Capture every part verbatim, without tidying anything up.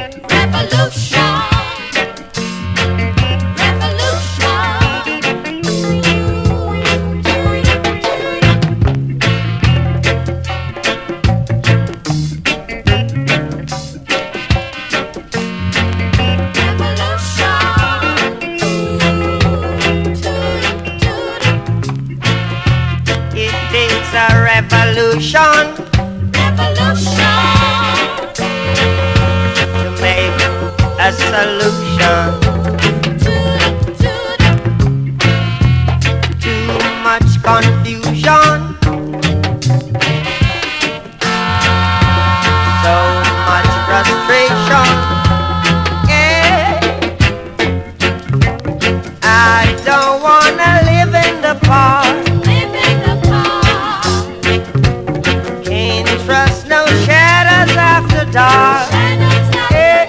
Revolution, revolution, to make a solution. Too much confusion, so much frustration. Yeah, I don't wanna live in the park. Trust no shadows after dark. Yeah.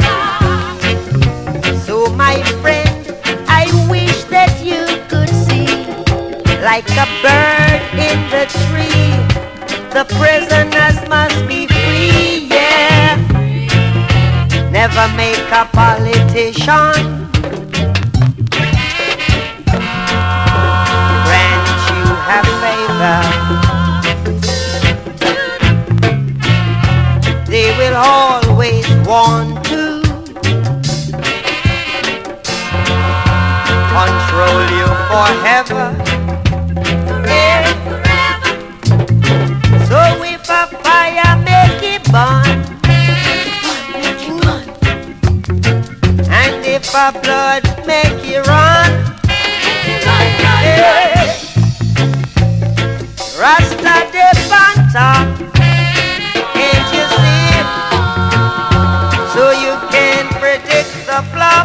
So my friend, I wish that you could see, like a bird in the tree, the prisoners must be free, yeah. Never make a politician grant you have favor. They will always want to control you forever. Yeah. So if a fire make it burn, and if a blood make it run, yeah. Rasta de Fanta. So you can predict the flop.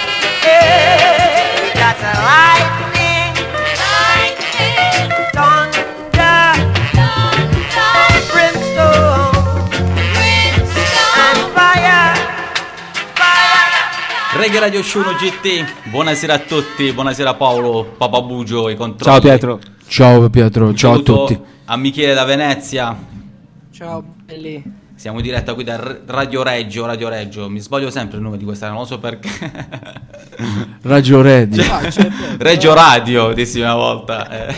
Yeah, we got a lightning, lightning, thunder, thunder, brimstone, brimstone, and fire, fire. Reggae Radio Show G T, buonasera a tutti, buonasera Paolo, Papa Bugio e controlli. Ciao Pietro. Ciao Pietro, Un ciao a tutti. A Michele da Venezia. Ciao belli. Siamo in diretta qui da Radio Reggio, Radio Reggio, mi sbaglio sempre il nome di questa, non lo so perché. Radio Reggio. Cioè, Reggio Radio, dissi una volta. Eh.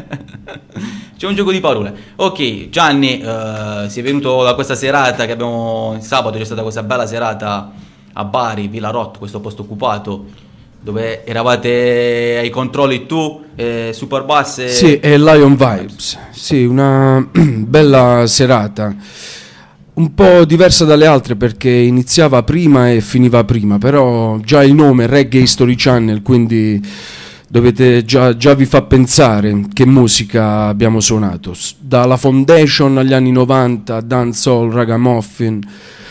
C'è un gioco di parole. Ok, Gianni, uh, si è venuto da questa serata che abbiamo, sabato c'è stata questa bella serata a Bari, Villa Rot, questo posto occupato, dove eravate ai controlli tu, eh, Superbass e... Sì, e Lion Vibes, sì, una bella serata. Un po' diversa dalle altre perché iniziava prima e finiva prima, però già il nome Reggae History Channel, quindi dovete già, già vi fa pensare che musica abbiamo suonato. Dalla Foundation agli anni novanta, Dancehall, Ragamuffin,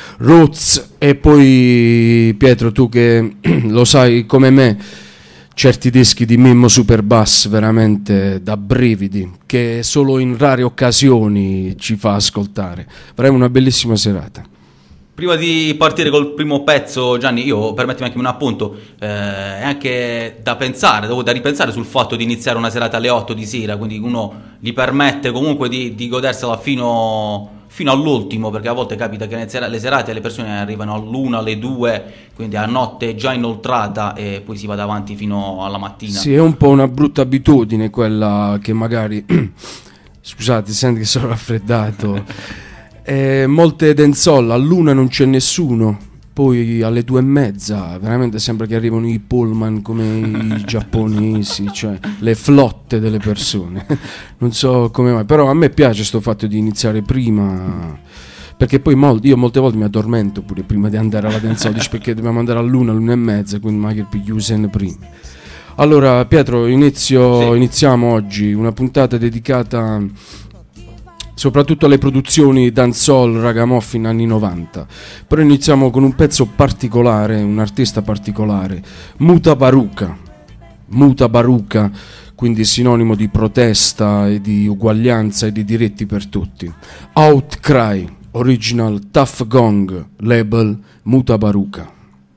Roots e poi Pietro, tu che lo sai come me, certi dischi di Mimmo Superbass veramente da brividi, che solo in rare occasioni ci fa ascoltare. Faremo una bellissima serata. Prima di partire col primo pezzo, Gianni, io permettimi anche un appunto, eh, è anche da pensare, da ripensare sul fatto di iniziare una serata alle otto di sera, quindi uno gli permette comunque di, di godersela fino... fino all'ultimo, perché a volte capita che le serate le persone arrivano all'una, alle due, quindi a notte già inoltrata e poi si va avanti fino alla mattina. Sì, è un po' una brutta abitudine quella che magari scusate, senti che sono raffreddato. eh, molte dancehall all'una non c'è nessuno, poi alle due e mezza veramente sembra che arrivano i pullman come i giapponesi, cioè le flotte delle persone. Non so come mai, però a me piace sto fatto di iniziare prima, perché poi mol- io molte volte mi addormento pure prima di andare alla dancehall, perché dobbiamo andare all'una, all'una e mezza, quindi magari più usen prima. Allora Pietro, inizio, sì. iniziamo oggi una puntata dedicata soprattutto alle produzioni dancehall, ragamuffin anni novanta. Però iniziamo con un pezzo particolare, un artista particolare, Muta Baruka. Muta Baruka, quindi sinonimo di protesta e di uguaglianza e di diritti per tutti. Outcry, original Tough Gong, label Muta Baruka.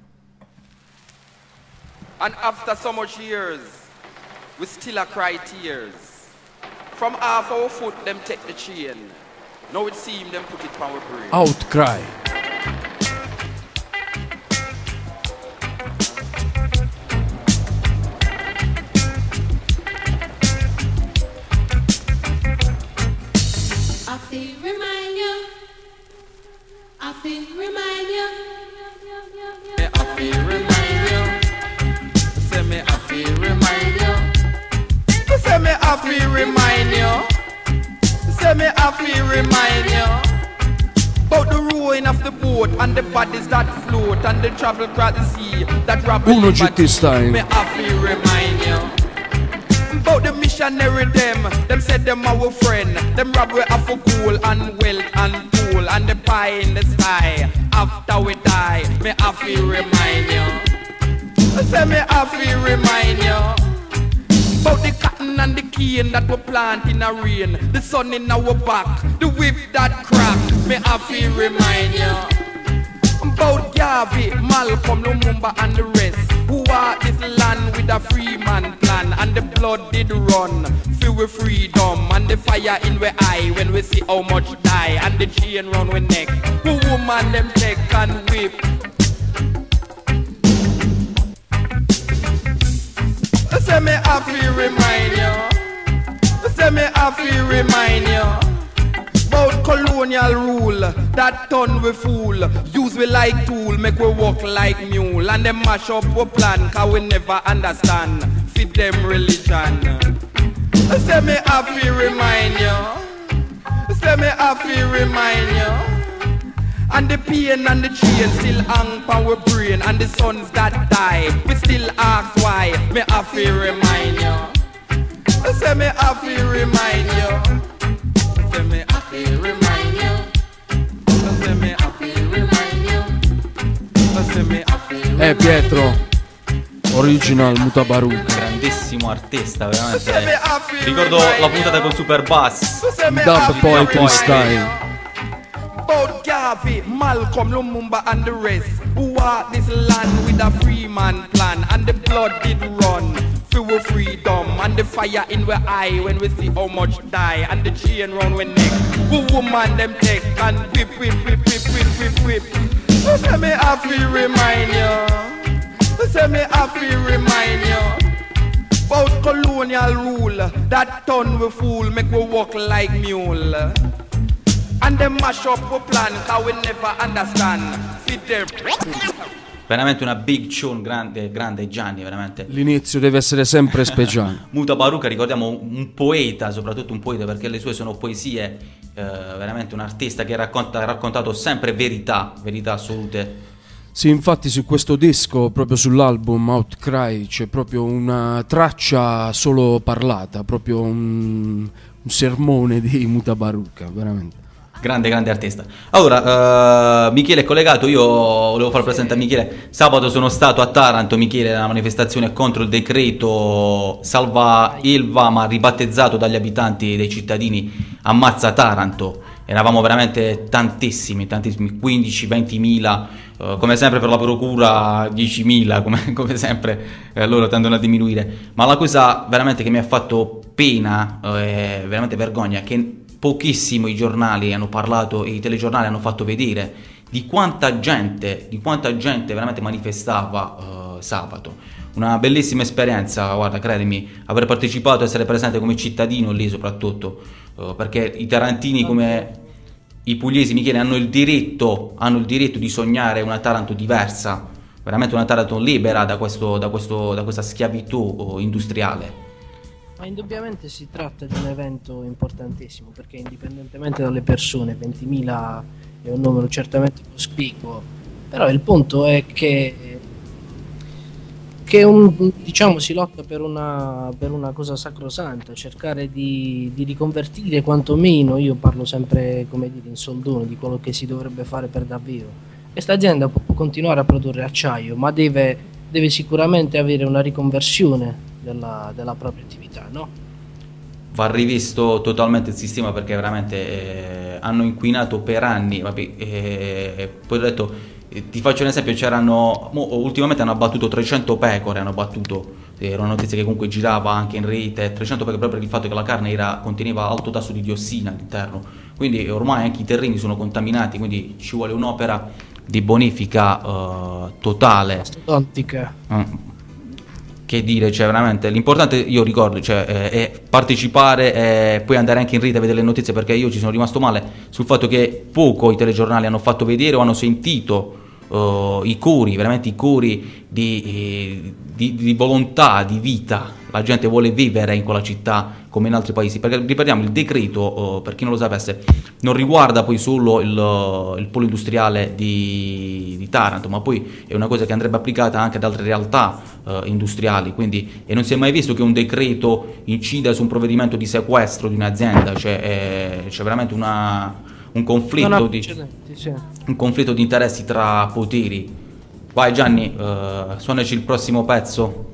And after so much years, we still a cry tears. From half our foot, them take the chain. Now it seem them put it on our brain. Outcry. remind you about the ruin of the boat and the bodies that float and the travel across the sea that rob Uno G T style. Me have to remind you about the missionary them. Them said them our friend. Them rob we of a gold and wealth and pool and the pie in the sky. After we die, me have to remind you. I say me have to remind you about the cotton and the cane that we plant in a rain, the sun in our back, the whip that crack. Me have to remind you about Garvey, Malcolm, Lumumba and the rest, who are this land with a free man plan, and the blood did run, feel with freedom, and the fire in we eye when we see how much die, and the chain round we neck, who woman them take and whip. Say me have to remind you. Say me have to remind you about colonial rule that turn we fool. Use we like tool, make we walk like mule, and them mash up we plan, cause we never understand fit them religion. Say me have to remind you. Say me have to remind you. And the pain and the chain still hang on our brain, and the sons that die, we still ask why. Me have to remind you. I say me have to remind you. I say me have to remind you. I say me have to remind you. I say me have to remind you. Eh Pietro, original Mutabaruka. Grandissimo artista, veramente. Ricordo la puntata con Super Bass. Dub Poetry Style. About Garvey, Malcolm, Lumumba and the rest, who are this land with a free man plan, and the blood did run, feel with freedom, and the fire in we eye when we see how much die, and the chain round we neck, who woman them take and whip, whip, whip, whip, whip, whip, whip. You say me have to remind you, you say me have to remind you about colonial rule that turn we fool, make we walk like mule. And them mash up a plan, cause we never understand. Fit them. Veramente una big tune, grande, grande Gianni, veramente. L'inizio deve essere sempre speciale. Mutabaruka, ricordiamo un poeta, soprattutto un poeta, perché le sue sono poesie, eh, veramente un artista che racconta, ha raccontato sempre verità, verità assolute. Sì, infatti su questo disco, proprio sull'album Outcry, c'è proprio una traccia solo parlata, proprio un, un sermone di Mutabaruka, veramente. Grande, grande artista. Allora, uh, Michele è collegato, io volevo far presente a Michele, sabato sono stato a Taranto, Michele, una manifestazione contro il decreto Salva Ilva, ma ribattezzato dagli abitanti, dei cittadini, Ammazza Taranto. Eravamo veramente tantissimi, tantissimi, quindici ventimila, uh, come sempre per la procura diecimila, come, come sempre eh, loro tendono a diminuire. Ma la cosa veramente che mi ha fatto pena, uh, è veramente vergogna, che pochissimo i giornali hanno parlato, i telegiornali hanno fatto vedere di quanta gente, di quanta gente veramente manifestava uh, sabato. Una bellissima esperienza, guarda, credimi, aver partecipato, essere presente come cittadino lì soprattutto, uh, perché i tarantini come i pugliesi, Michele, hanno il diritto, hanno il diritto di sognare una Taranto diversa, veramente una Taranto libera da, questo, da, questo, da questa schiavitù uh, industriale. Ma indubbiamente si tratta di un evento importantissimo, perché indipendentemente dalle persone, ventimila è un numero certamente cospicuo, però il punto è che, che un, diciamo, si lotta per una, per una cosa sacrosanta, cercare di, di riconvertire quantomeno, io parlo sempre, come dire, in soldoni, di quello che si dovrebbe fare per davvero. Questa azienda può continuare a produrre acciaio, ma deve, deve sicuramente avere una riconversione Della, della propria attività, no? Va rivisto totalmente il sistema, perché veramente eh, hanno inquinato per anni. Vabbè, eh, poi ho detto, eh, ti faccio un esempio, c'erano mo, ultimamente hanno abbattuto trecento pecore, hanno abbattuto, era una notizia che comunque girava anche in rete, trecento pecore, proprio per il fatto che la carne era, conteneva alto tasso di diossina all'interno, quindi ormai anche i terreni sono contaminati, quindi ci vuole un'opera di bonifica uh, totale. Mastodontica. Mm. Che dire, cioè veramente l'importante, io ricordo, cioè, eh, è partecipare e poi andare anche in rete a vedere le notizie, perché io ci sono rimasto male sul fatto che poco i telegiornali hanno fatto vedere o hanno sentito uh, i curi, veramente i curi di, eh, di, di volontà, di vita. La gente vuole vivere in quella città come in altri paesi, perché ripetiamo, il decreto, uh, per chi non lo sapesse, non riguarda poi solo il, il polo industriale di, di Taranto, ma poi è una cosa che andrebbe applicata anche ad altre realtà uh, industriali, quindi, e non si è mai visto che un decreto incida su un provvedimento di sequestro di un'azienda, cioè è, c'è veramente una, un conflitto di, sì. un conflitto di interessi tra poteri. Vai Gianni, uh, suonaci il prossimo pezzo.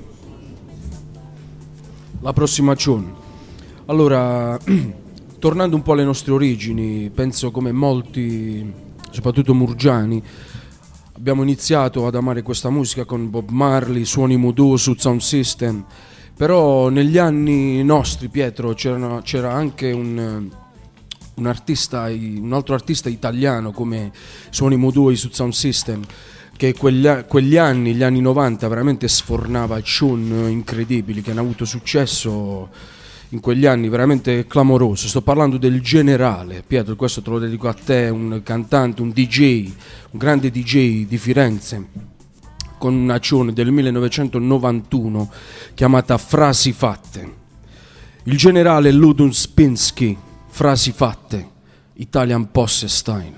La prossima Cion. Allora, tornando un po' alle nostre origini, penso come molti, soprattutto murgiani, abbiamo iniziato ad amare questa musica con Bob Marley, suoni Moodoo, Sound System, però negli anni nostri, Pietro, c'era, c'era anche un, un artista, un altro artista italiano come suoni Moodoo e Sound System, che quegli, quegli anni, gli anni novanta, veramente sfornava tune incredibili che hanno avuto successo in quegli anni veramente clamoroso. Sto parlando del Generale. Pietro, questo te lo dedico a te, un cantante, un D J, un grande D J di Firenze, con una tune del millenovecentonovantuno chiamata Frasi fatte. Il Generale Ludun Spinsky, Frasi fatte, Italian Posse Style.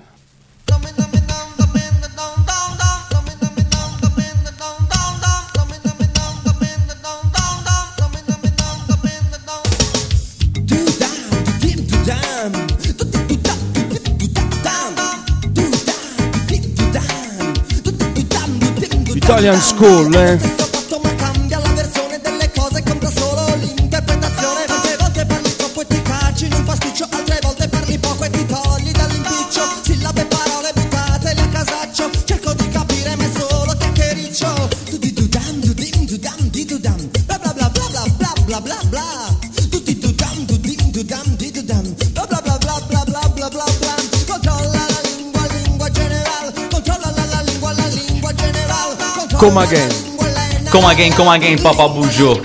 Italian School, eh? Ma cambia la versione delle cose, conta solo l'interpretazione. Tante volte parli troppo e ti cacci in un pasticcio, altre volte parli poco e ti togli dall'impiccio. Sillabe, parole buttatele a casaccio, cerco di capire ma è solo chiacchiericcio. Tutti tu dam, tu dim, tu dam, di tu dam, bla bla bla bla bla bla bla bla bla. Tutti tu dam, tu dim, tu dam, di tu dam, bla bla bla bla bla bla bla bla bla. Controlla la lingua, lingua general, controlla la, la lingua, la lingua general. Come again. Come again, come again, Papa Bujo.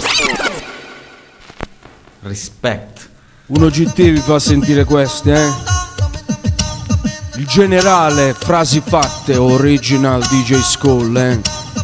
Respect. uno G T vi fa sentire queste, eh? Il Generale, Frasi fatte, original D J School, eh?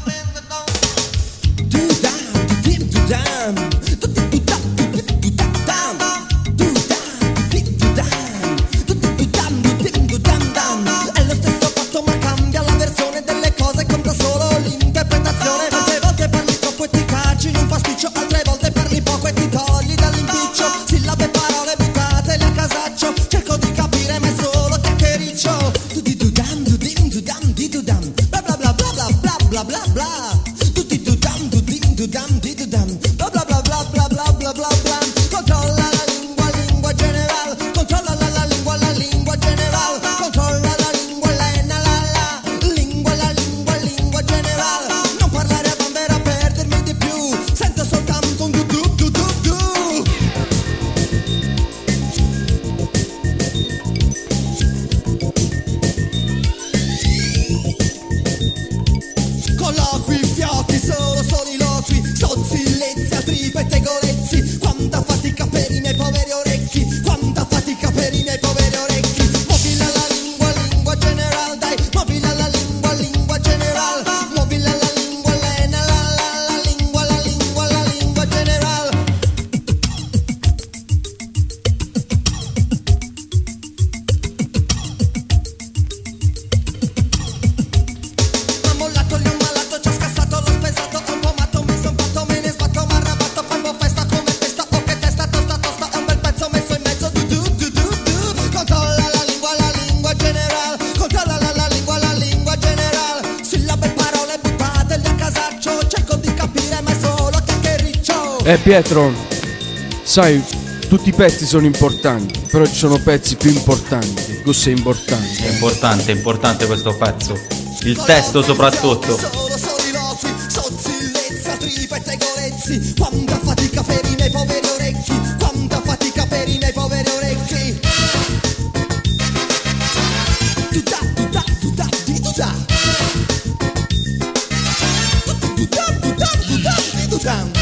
Eh Pietro, sai, tutti i pezzi sono importanti, però ci sono pezzi più importanti. Questo è importante. È importante, è importante questo pezzo. Il testo soprattutto. Quanta fatica per i miei poveri orecchi, quanta fatica per i miei poveri orecchi. Tu da, tu da, tu da, di tu da. Tu da, tu da, tu da, di tu da.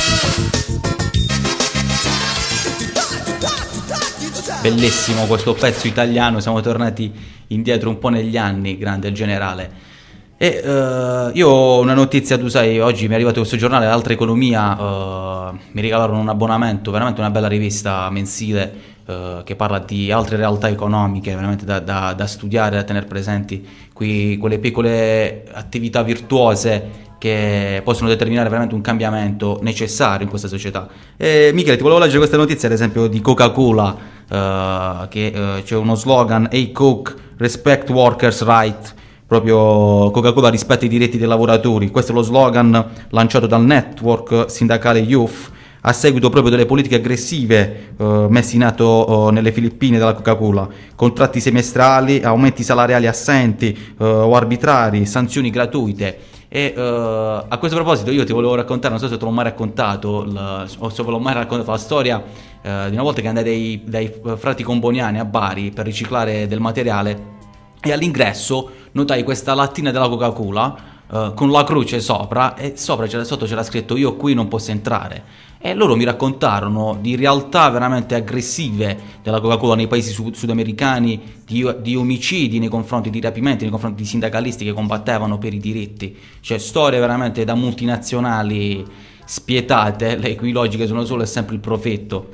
Bellissimo questo pezzo italiano, siamo tornati indietro un po' negli anni, grande il Generale. E uh, io ho una notizia, tu sai, oggi mi è arrivato questo giornale, Altra Economia, uh, mi regalarono un abbonamento, veramente una bella rivista mensile uh, che parla di altre realtà economiche, veramente da, da, da studiare, da tenere presenti, qui, quelle piccole attività virtuose che possono determinare veramente un cambiamento necessario in questa società. E Michele, ti volevo leggere questa notizia, ad esempio, di Coca-Cola, uh, che uh, c'è uno slogan: Hey Coke, respect workers' right. Proprio Coca-Cola rispetta i diritti dei lavoratori. Questo è lo slogan lanciato dal network sindacale Youth a seguito proprio delle politiche aggressive eh, messe in atto eh, nelle Filippine dalla Coca-Cola. Contratti semestrali, aumenti salariali assenti eh, o arbitrari, sanzioni gratuite. E uh, a questo proposito io ti volevo raccontare, non so se te l'ho mai raccontato la, o se ve l'ho mai raccontato la storia uh, di una volta che andai dai, dai frati Comboniani a Bari per riciclare del materiale, e all'ingresso notai questa lattina della Coca-Cola uh, con la croce sopra, e sopra c'era, sotto c'era scritto "io qui non posso entrare". E loro mi raccontarono di realtà veramente aggressive della Coca-Cola nei paesi sud- sudamericani, di, di omicidi nei confronti, di rapimenti nei confronti di sindacalisti che combattevano per i diritti. Cioè storie veramente da multinazionali spietate, le cui logiche sono solo e sempre il profitto.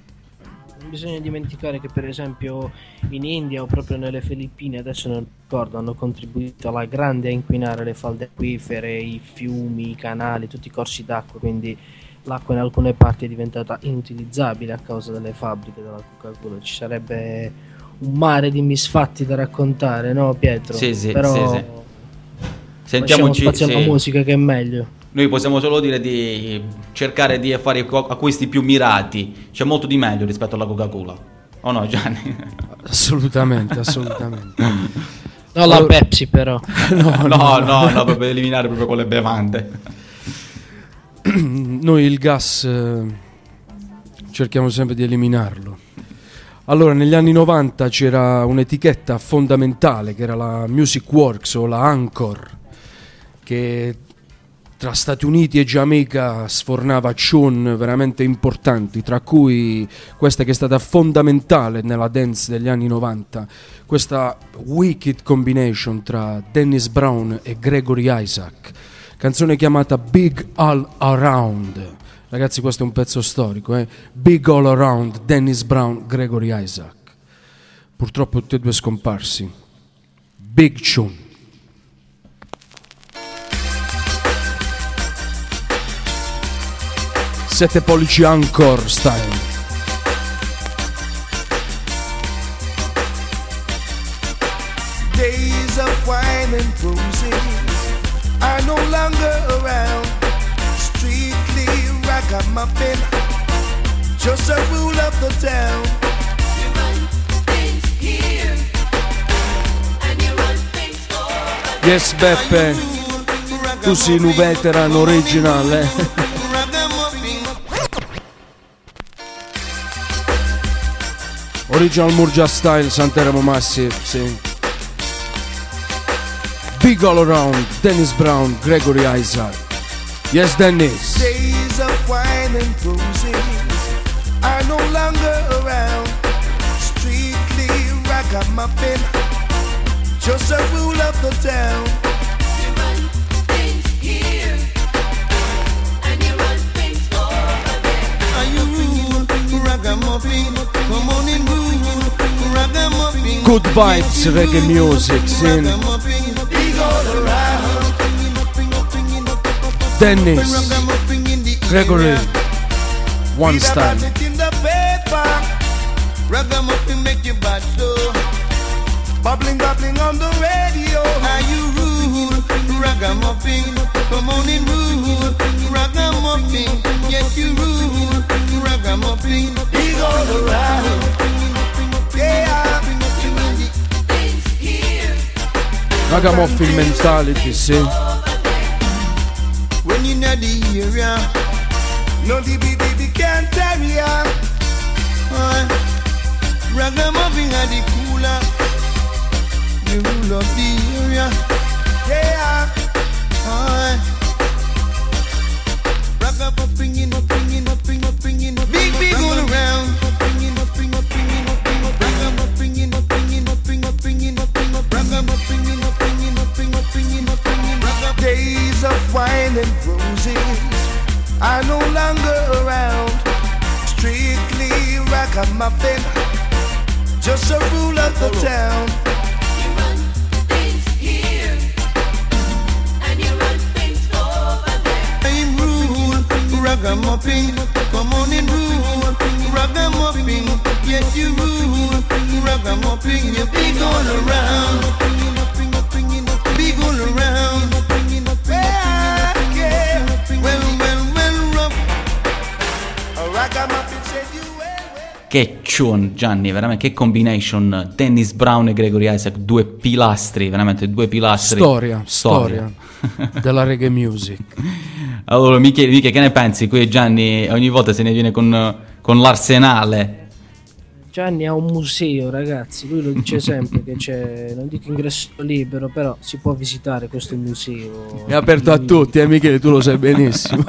Non bisogna dimenticare che per esempio in India o proprio nelle Filippine, adesso non ricordo, hanno contribuito alla grande a inquinare le falde acquifere, i fiumi, i canali, tutti i corsi d'acqua, quindi l'acqua in alcune parti è diventata inutilizzabile a causa delle fabbriche della Coca-Cola. Ci sarebbe un mare di misfatti da raccontare, no Pietro? Sì, sì, però sì, sì. Sentiamoci, spazio alla sì. musica, che è meglio. Noi possiamo solo dire di cercare di fare acquisti più mirati, c'è molto di meglio rispetto alla Coca-Cola, o no Gianni? Assolutamente, assolutamente. No, la Allora- Pepsi però. No, no, no, no, per eliminare proprio quelle bevande. Noi il gas eh, cerchiamo sempre di eliminarlo. Allora, negli anni novanta c'era un'etichetta fondamentale che era la Music Works o la Anchor, che tra Stati Uniti e Giamaica sfornava tune veramente importanti, tra cui questa che è stata fondamentale nella dance degli anni novanta, questa wicked combination tra Dennis Brown e Gregory Isaac, canzone chiamata Big All Around. Ragazzi, questo è un pezzo storico, eh? Big All Around, Dennis Brown, Gregory Isaac. Purtroppo tutti e due scomparsi. Big tune. Sette pollici Anchor style. Days of wine and roses are no longer around. Strictly ragamuffin, just a rule of the town. You run things here, and you run things over. Yes, Beppe, tu sei un veteran originale. Original Murgia style, Santeramo Massive, sì. Big All Around, Dennis Brown, Gregory Isaac. Yes, Dennis. Days of wine and roses are no longer around. Strictly ragamuffin, just a rule of the town. You run things here, and you run things over there. Are you rude, ragamuffin? Come on in, rude, ragamuffin. Good vibes, reggae music, sì. Big all around. Dennis, Gregory, one style. It in the paper. Ragamuffin make you bad so. Bubbling, bubbling on the radio. Are you rude? Ragamuffin. Come on in, rude. Ragamuffin. Yes, you rude. Ragamuffin. He's all around. Yeah. Things here, Ragamuffin mentality, sì. When you know the area, no the baby can't tarry ya. Uh, Ragamuffin are the cooler, the rule of the area. Yeah. Uh, Ragamuffin in, upping in, upping, upping in, big big all around. Ragamuffin in, upping, upping in, upping, upping in, upping in, upping, upping in, upping, ragamuffin in, upping in, upping, upping in, upping. smelling roses are no longer around. Strictly ragamuffin, just a rule of the town. You run things here, and you run things over there. I'm rule, ragamuffin, come on and rule, ragamuffin, yes you rule, ragamuffin, you big all around, big all around. Yeah, yeah. Well, well, well, rough. A ragamuffin said you well, well. Che tune, Gianni, veramente che combination. Dennis Brown e Gregory Isaac, due pilastri, veramente due pilastri. Storia, storia, della reggae music. Allora, Michele, Michele, che ne pensi? Qui Gianni ogni volta se ne viene con, con l'arsenale. Gianni ha un museo, ragazzi, lui lo dice sempre che c'è, non dico ingresso libero, però si può visitare questo museo. È aperto a tutti, eh Michele, tu lo sai benissimo.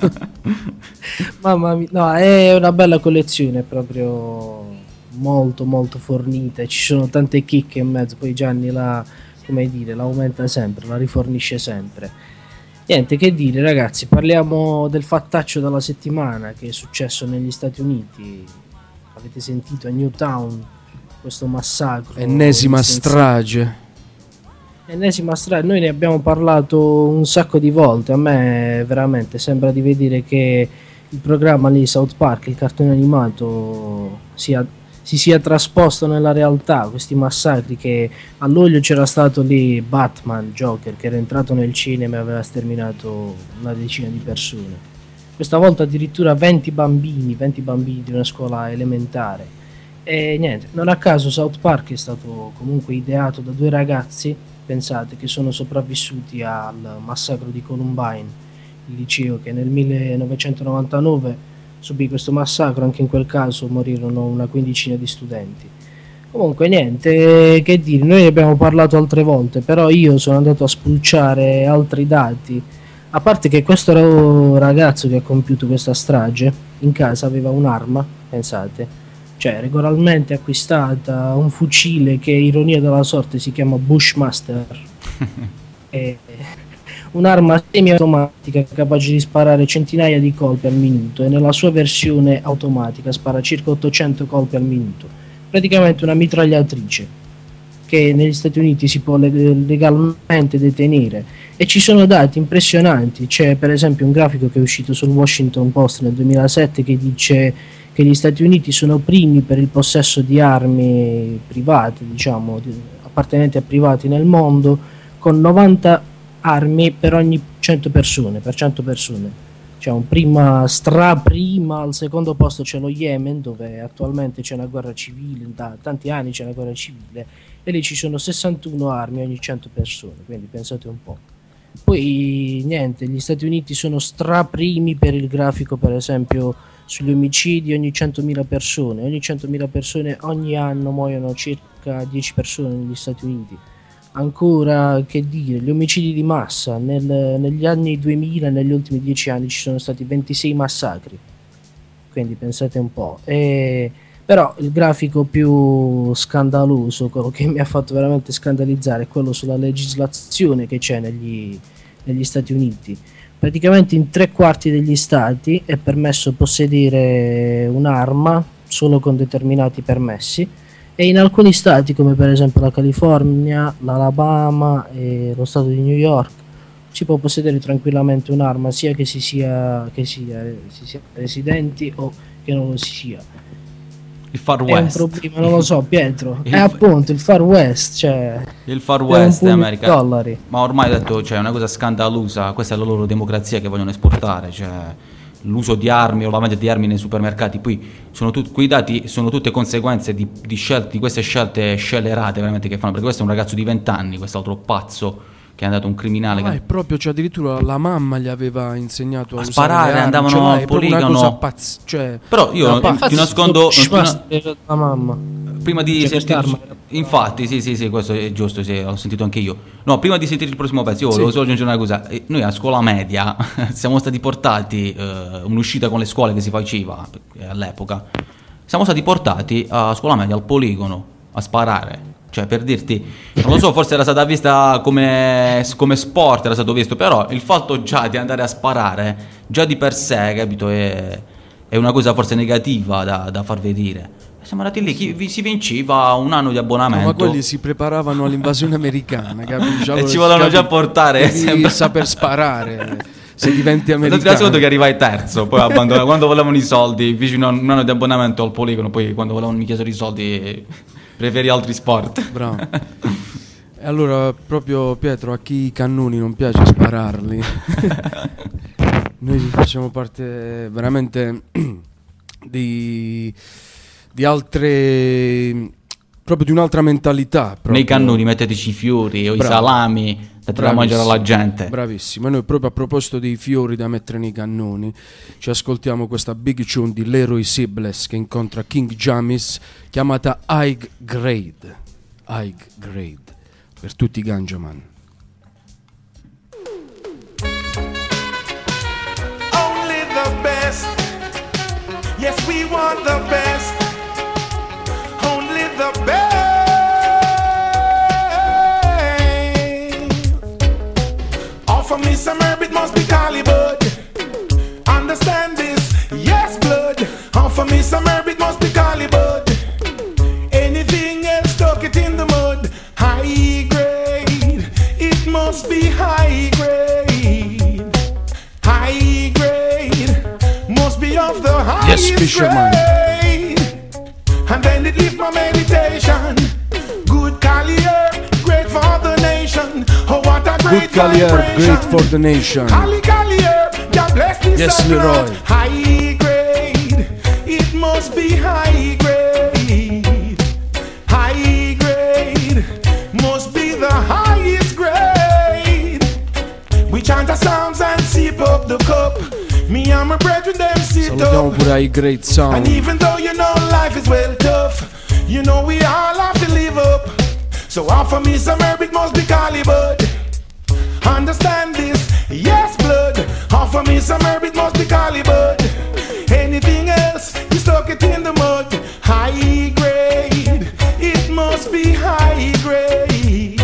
Mamma mia, no, è una bella collezione, proprio molto molto fornita, ci sono tante chicche in mezzo, poi Gianni la, come dire, la aumenta sempre, la rifornisce sempre. Niente che dire, ragazzi, parliamo del fattaccio della settimana che è successo negli Stati Uniti. Avete sentito a Newtown questo massacro, Ennesima senza- strage. Ennesima strage, noi ne abbiamo parlato un sacco di volte. A me veramente sembra di vedere che il programma lì, South Park, il cartone animato, sia, si sia trasposto nella realtà. Questi massacri, che a luglio c'era stato lì Batman, Joker, che era entrato nel cinema e aveva sterminato una decina di persone. Questa volta addirittura venti bambini, venti bambini di una scuola elementare. E niente, non a caso South Park è stato comunque ideato da due ragazzi, pensate, che sono sopravvissuti al massacro di Columbine, il liceo che nel millenovecentonovantanove subì questo massacro. Anche in quel caso morirono una quindicina di studenti. Comunque niente, che dire, noi ne abbiamo parlato altre volte, però io sono andato a spulciare altri dati. A parte che questo ragazzo che ha compiuto questa strage in casa aveva un'arma, pensate, cioè regolarmente acquistata, un fucile che, ironia della sorte, si chiama Bushmaster, e un'arma semiautomatica capace di sparare centinaia di colpi al minuto, e nella sua versione automatica spara circa ottocento colpi al minuto, praticamente una mitragliatrice che negli Stati Uniti si può leg- legalmente detenere. E ci sono dati impressionanti. C'è per esempio un grafico che è uscito sul Washington Post nel duemilasette che dice che gli Stati Uniti sono primi per il possesso di armi private, diciamo, di- appartenenti a privati nel mondo, con novanta armi per ogni cento persone, per cento persone. C'è un prima, straprima, al secondo posto c'è lo Yemen, dove attualmente c'è una guerra civile, da tanti anni c'è una guerra civile, e lì ci sono sessantuno armi ogni cento persone, quindi pensate un po'. Poi niente, gli Stati Uniti sono straprimi per il grafico, per esempio sugli omicidi ogni centomila persone. Ogni centomila persone ogni anno muoiono circa dieci persone negli Stati Uniti. Ancora, che dire, gli omicidi di massa, nel- negli anni duemila, negli ultimi dieci anni ci sono stati ventisei massacri, quindi pensate un po'. E però il grafico più scandaloso, quello che mi ha fatto veramente scandalizzare, è quello sulla legislazione che c'è negli, negli Stati Uniti. Praticamente in tre quarti degli stati è permesso possedere un'arma solo con determinati permessi, e in alcuni stati, come per esempio la California, l'Alabama e lo stato di New York, si può possedere tranquillamente un'arma, sia che si sia, che sia, si sia residenti o che non lo si sia. Il Far È un West. problema, non lo so, Pietro. Il È fa- appunto il Far West, cioè Il Far un West pugno di America. dollari. Ma ormai ho detto, cioè, è una cosa scandalosa. Questa è la loro democrazia che vogliono esportare. Cioè, l'uso di armi o la vendita di armi nei supermercati. Poi sono tut- quei dati sono tutte conseguenze di, di, scelte, di queste scelte scellerate veramente che fanno. Perché questo è un ragazzo di venti anni, quest'altro pazzo che è andato un criminale. Ah, che... è proprio, cioè addirittura la mamma gli aveva insegnato a, A usare sparare, le armi, andavano cioè, al è proprio una poligono. cosa pazz- cioè, Però io una non- pa- infatti- ti nascondo- non ti na- Bushmaster la mamma. Prima di Cioè, sentire, quest'arma era- infatti, sì, sì, sì, questo è giusto, sì, l'ho sentito anche io. No, prima di sentire il prossimo pezzo, io Sì. volevo solo aggiungere una cosa. Eh, Noi a scuola media siamo stati portati, eh, un'uscita con le scuole che si faceva eh, all'epoca, siamo stati portati a scuola media al poligono a sparare. Cioè, per dirti, non lo so, forse era stata vista come, come sport, era stato visto, però il fatto già di andare a sparare, già di per sé, capito, è, è una cosa forse negativa da, da far vedere. Siamo andati lì, chi, vi si vinceva un anno di abbonamento. No, ma quelli si preparavano all'invasione americana, capito? E ci volevano già portare, devi sembra- saper sparare se diventi Non ti rendi americano. conto che arrivai terzo, poi abbandonato. Quando volevano i soldi, vicino a un anno di abbonamento al poligono, poi quando volevano mi chiesero i soldi, preferi altri sport. Bravo. E allora, proprio Pietro, a chi i cannoni non piace spararli, noi facciamo parte veramente di, di altre, proprio di un'altra mentalità. Proprio. Nei cannoni metteteci i fiori o Bravo. i salami, date da mangiare alla gente. Bravissimo. E noi proprio a proposito dei fiori da mettere nei cannoni, ci ascoltiamo questa big tune di Leroy Sibbles che incontra King Jamis, chiamata High Grade. High Grade per tutti i Ganjaman. Only the best. Yes, we want the best. Only the best. Offer me some herb, it must be Calibut. Understand this? Yes, blood. Offer me some herb, it must be Calibut. Anything else, stuck it in the mud. High grade, it must be high grade. High grade, must be of the highest Fisherman. grade. And then it leave my meditation. Good Collier, great for the nation. Oh, what a great Good Collier, vibration. great for the nation. Collie Collier, God bless this Yes, circle. Leroy. High grade, it must be high grade. High grade, must be the highest grade. We chant our psalms and sip up the cup. Me and my brethren, them sit Salutiamo up. pure ai Great And Sound. even though you know life is well tough, you know we all have to live up. So offer me some herb, it must be Calibut. Understand this? Yes, blood. Offer me some herb, it must be Calibut. Anything else, you stuck it in the mud. High grade, it must be high grade.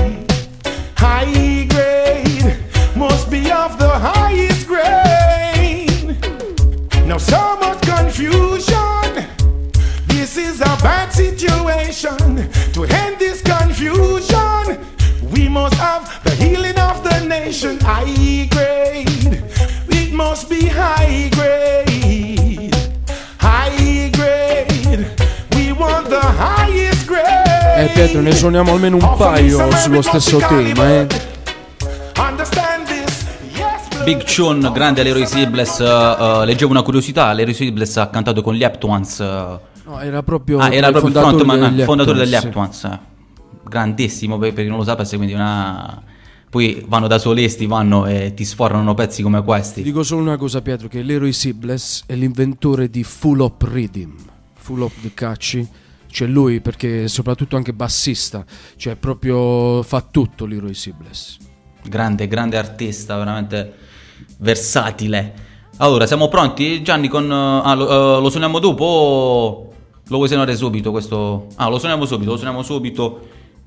High grade, must be of the highest grade. Now so much confusion. This is a bad situation. To end this confusion, we must have the healing of the nation. High grade, it must be high grade. High grade, we want the highest grade. Eh Pietro, ne suoniamo almeno un paio sullo stesso tema, eh. Understand this? Yes, Big Tune, grande Leroy Sibbles. uh, uh, leggevo una curiosità, Leroy Sibbles ha cantato con gli Eptwans. uh, No, era proprio ah, era tra i proprio il fondatori frontman, degli fondatore degli Eptwans, sì. Eptwans. Grandissimo, per per chi non lo sapesse, quindi una... Poi vanno da solisti, vanno e ti sfornano pezzi come Ti questi. dico solo una cosa, Pietro, che Leroy Sibbles è l'inventore di Full Up Rhythm. Full Up di Cacci. C'è lui perché è soprattutto anche bassista, cioè proprio fa tutto Leroy Sibbles. Grande, grande artista, veramente versatile. Allora, siamo pronti? Gianni con... uh, ah, lo, uh, lo suoniamo dopo o lo vuoi suonare subito questo? Ah, lo suoniamo subito, lo suoniamo subito.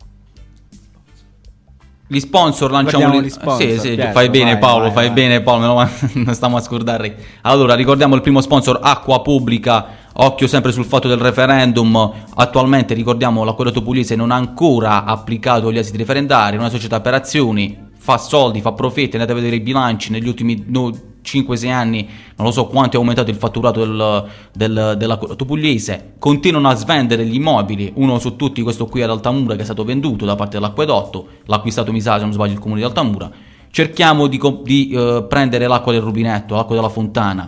Gli sponsor lanciamo Guardiamo li- gli sponsor, Sì, sì, Pietro, fai bene vai, Paolo, vai, fai vai. bene Paolo, no, non stiamo a scordare. Allora, ricordiamo il primo sponsor, Acqua Pubblica. Occhio sempre sul fatto del referendum. Attualmente, ricordiamo, l'Acquedotto Pugliese non ha ancora applicato gli esiti referendari, è una società per azioni, fa soldi, fa profitti, andate a vedere i bilanci negli ultimi no, cinque sei anni, non lo so quanto è aumentato il fatturato del, del, dell'Acquedotto Pugliese. Continuano a svendere gli immobili, uno su tutti questo qui ad Altamura che è stato venduto da parte dell'Acquedotto, l'ha acquistato mi sa se non sbaglio il comune di Altamura. Cerchiamo di, co- di eh, prendere l'acqua del rubinetto, l'acqua della fontana.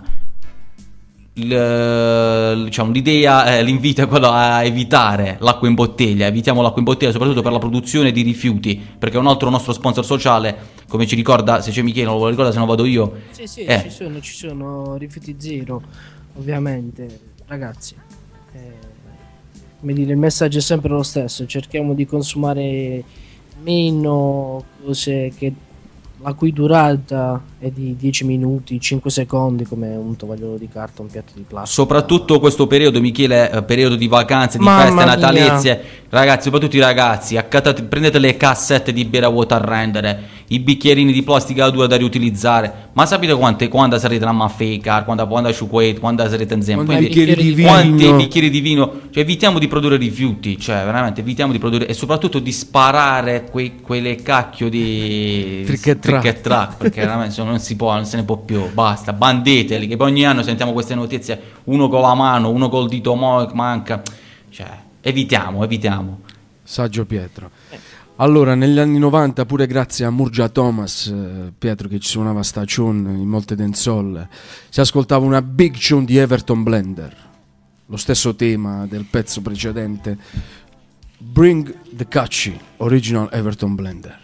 Il, diciamo, l'idea, eh, l'invito è quello a evitare l'acqua in bottiglia, evitiamo l'acqua in bottiglia soprattutto per la produzione di rifiuti, perché un altro nostro sponsor sociale, come ci ricorda, se c'è Michele non lo ricorda, se no vado io. Sì, sì, Eh. ci sono, ci sono rifiuti zero, ovviamente, ragazzi. Eh, come dire, il messaggio è sempre lo stesso, cerchiamo di consumare meno cose che la cui durata è di dieci minuti, cinque secondi, come un tovagliolo di carta, un piatto di plastica. Soprattutto questo periodo, Michele, eh, periodo di vacanze, di Mamma feste mia. natalizie, ragazzi, soprattutto i ragazzi, accattate- prendete le cassette di birra vuota a rendere, i bicchierini di plastica dura da riutilizzare, ma sapete quante, quando sarete a Mafficar, quando, quando a Shukuet, quando sarete insieme, Quanti quindi bicchieri di vino. quanti bicchieri di vino, cioè evitiamo di produrre rifiuti, cioè veramente evitiamo di produrre, e soprattutto di sparare quei, quelle cacchio di Trick e track. trick e track, perché veramente se no non si può, non se ne può più, basta, bandeteli, che poi ogni anno sentiamo queste notizie, uno con la mano, uno col dito mo- manca, cioè evitiamo, evitiamo. Saggio Pietro. Allora, negli anni novanta, pure grazie a Murgia Thomas, eh, Pietro che ci suonava Station in molte dancehall, si ascoltava una big tune di Everton Blender, lo stesso tema del pezzo precedente, Bring the Catchy, original Everton Blender.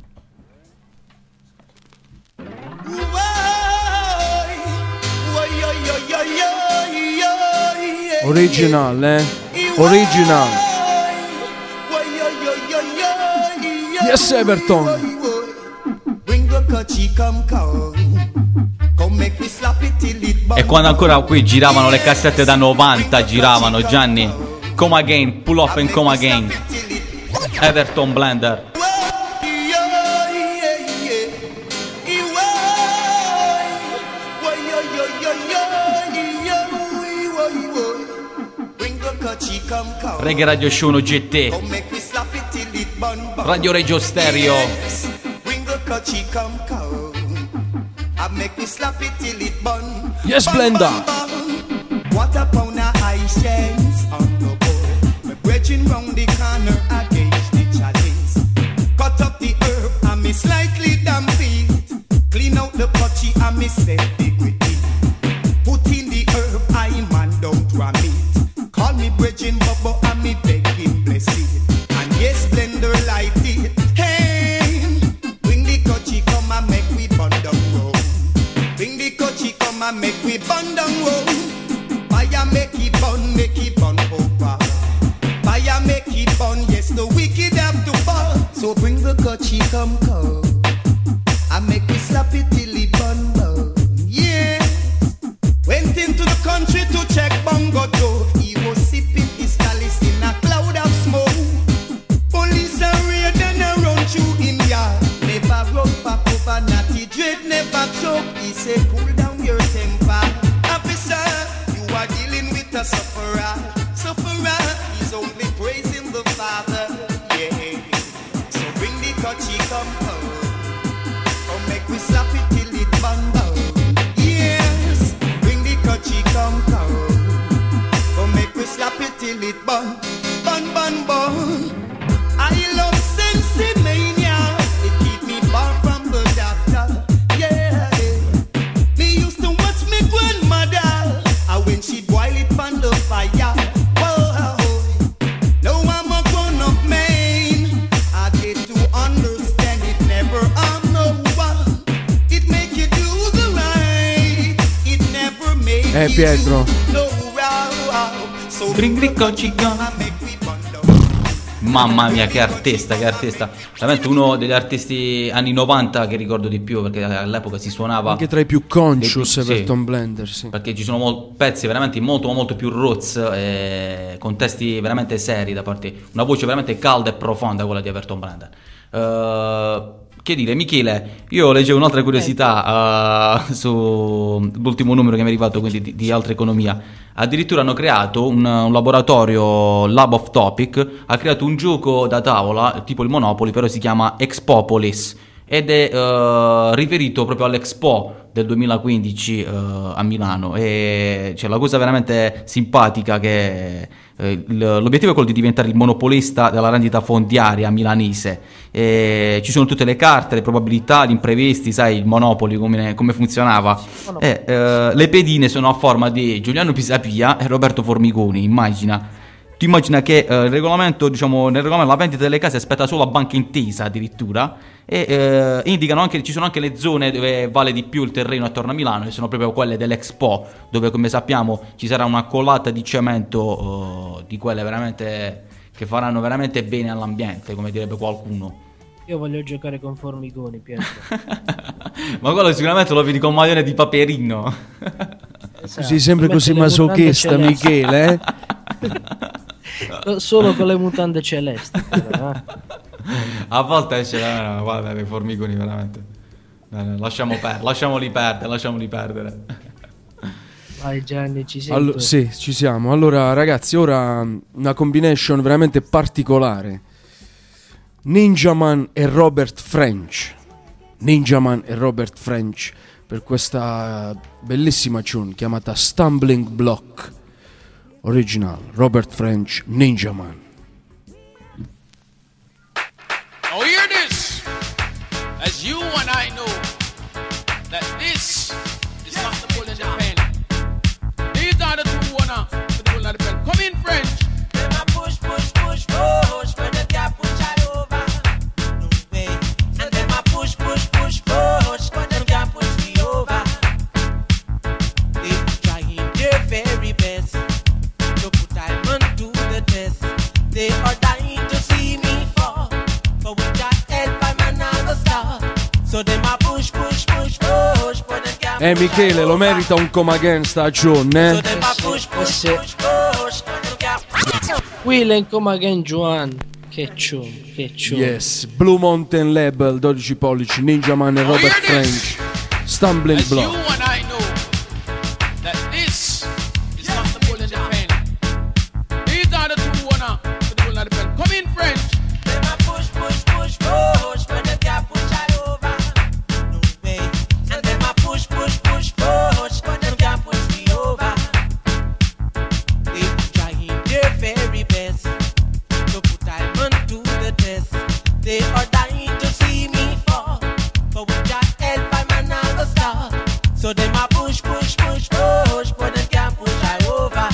Original, eh? Original. Yes, Everton. Bring the catchy, come, come. Come make me slap it till it bump. E quando ancora qui giravano le cassette da novanta, giravano, Gianni, Come Again, Pull Up and Come Again, Everton Blender. Reggae Radio Show uno G T, Radio Reggio Stereo. Yes, Blender. What a pound of ice chance on the board. Me bridging round the corner against the chalice. Cut up the herb and me slightly damp it. Clean out the potty and me set big with it. Put in the herb, I man don't ram it. Call me bridging bubble and me beg him bless it. And yes, Blender light it. Hey, bring the coachy come and make we bun down road. Bring the coachy come and make we bun down road. Fire make it burn, make it burn over. Fire make it burn, yes, the wicked have to burn. So bring the coachy come come and make me slap it till it burn burn. Yeah. Went into the country to check Bongo Joe. He was sipping his chalice in a cloud of smoke. Police are raid and they run through him yard. Never run back over, natty dread never choke. He said cool down your temper, officer. You are dealing with a sufferer, sufferer. He's only praising the Father, yeah. So bring the touchy come home. Come make me slap it till it burn down. Yes, bring the touchy come home. Come make me slap it till it burn, burn, burn, burn. I love Sensimania. It keep me far from the doctor, yeah. Me used to watch me grandmother. And when she boil it on the fire, whoa. Now I'm a grown up man. I get to understand it never harm no one. It make you do the right. It never make Eh, you Pietro. do no wrong. So Bring the coachy come. make we burn down. Mamma mia, che artista, che artista. Veramente uno degli artisti anni novanta che ricordo di più, perché all'epoca si suonava Anche tra i più conscious, Sì. Everton Blender, sì. perché ci sono mol- pezzi veramente molto molto più roots, eh, con testi veramente seri da parte, una voce veramente calda e profonda quella di Everton Blender. Eh, che dire, Michele, io leggevo un'altra curiosità eh, sull'ultimo numero che mi è arrivato, quindi di, di Altra Economia. Addirittura hanno creato un, un laboratorio, Lab of Topic, ha creato un gioco da tavola tipo il Monopoly, però si chiama Expopolis ed è eh, riferito proprio all'Expo del duemilaquindici eh, a Milano. E c'è la cosa veramente simpatica che eh, il- l'obiettivo è quello di diventare il monopolista della rendita fondiaria milanese. E ci sono tutte le carte, le probabilità, gli imprevisti, sai il Monopoly come, come funzionava. E, eh, le pedine sono a forma di Giuliano Pisapia e Roberto Formigoni, immagina. Tu immagina che eh, il regolamento, diciamo, nel regolamento la vendita delle case aspetta solo a Banca Intesa addirittura, e eh, indicano anche, ci sono anche le zone dove vale di più il terreno attorno a Milano, che sono proprio quelle dell'Expo, dove come sappiamo ci sarà una colata di cemento eh, di quelle veramente che faranno veramente bene all'ambiente, come direbbe qualcuno. Io voglio giocare con Formigoni, Pietro. Ma quello sicuramente lo vedi con maglione di Paperino. Esatto. Sei sempre Mette così le mutande masochista, celesti. Michele, eh? Solo con le mutande celesti. però, eh. A volte esce la guarda i Formigoni veramente. Bene, lasciamo per, lasciamoli perdere, lasciamoli perdere. Vai Gianni, ci sento. Allo- sì, ci siamo. Allora, ragazzi, ora mh, una combination veramente particolare. Ninjaman e Robert French. Ninjaman e Robert French per questa bellissima tune chiamata Stumbling Block. Original Robert French, Ninjaman. Now hear this, as you and I know that this is not the bull in the pen. These are the two wanna the bull in the pen. Come in, French. Them a push, push, push, push, but them can't push all over. No way. And them a push, push, push, push, but them can't push me over. They trying their very best to put diamond to the test. They are dying to see me fall, but we got help by man on the star. So them a push, push, push, push, but them can't Eh push Michele, all lo over. merita un come again sta tune, So eh? them a push, push, sì. push, push, but them can't. Will and Come Again Juan. Che ciò, che ciò. Yes, Blue Mountain Label, dodici pollici, Ninjaman e Robert French. Stumbling As you Block. and I know that this is not the bull in the pen. These are the two wanna the bull in the pen. Come in, French. Them a push, push, push, push, but them can't push all over. No way. And them a push, push, push, push, but them can't push me over. They trying their very best to put diamond to the test. They are dying to see me fall, but we got help by man on the star. So them a push, push, push, push, but them can't push all over.